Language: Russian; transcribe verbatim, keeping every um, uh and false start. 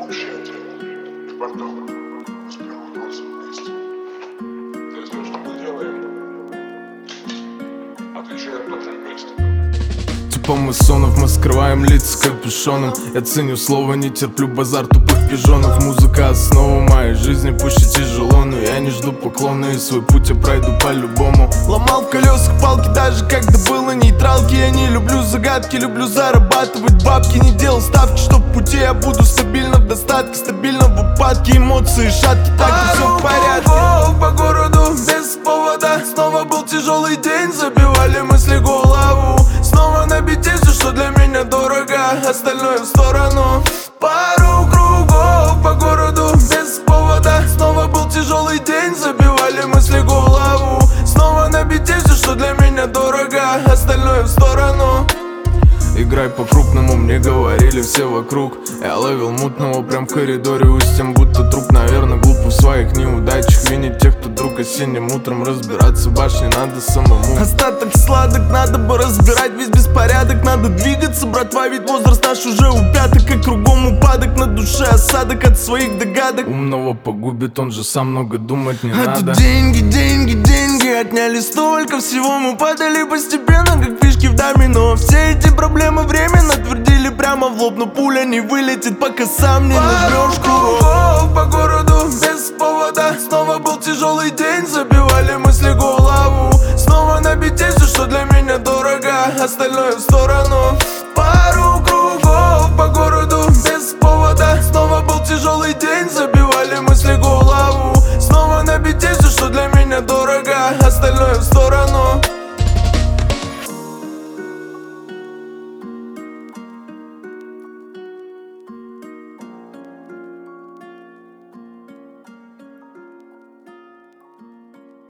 общаете в порту с первым классом вместе. Ты знаешь, что мы делаем? Отвечаем тоже вместе. Типа масонов, мы скрываем лица капюшоном. Я ценю слово, не терплю базар тупых пижонов. Музыка основа моей жизни, пусть и тяжело, но я не жду поклона, и свой путь я пройду по-любому. Ломал в колесах палки, даже когда был на нейтралке. Я не люблю загадки, люблю зарабатывать бабки. Не делал ставки, что в пути я буду стабильно в достатке, стабильно в упадке. Эмоции шатки, так и все в порядке. По городу без повода, снова был тяжелый день, забивали мысли голову. Снова на бите все, что для меня дорого, остальное в сторону. Пару кругов по городу без повода, снова был тяжелый день, забивали мысли голову. Снова на бите все, что для меня дорого, остальное в сторону. Играй по-крупному, мне говорили все вокруг. Я ловил мутного прям в коридоре у стен, будто труп. Наверное, глупо в своих неудачах винить тех, кто друг осенним утром. Разбираться в башне надо самому. Остаток сладок, надо бы разбирать весь беспорядок. Надо двигаться, братва, ведь возраст наш уже у пяток. И кругом упадок, на душе осадок от своих догадок. Умного погубит, он же сам, много думать не а надо. Тут деньги, деньги, деньги, отняли столько всего. Мы падали постепенно, как фишки в домино. Все эти проблемы временно твердили прямо в лоб, но пуля не вылетит, пока сам не нажмешь кругов по городу без повода. Снова был тяжелый день, забивали мысли голову. Снова на бите все, что для меня дорого, остальное в сторону.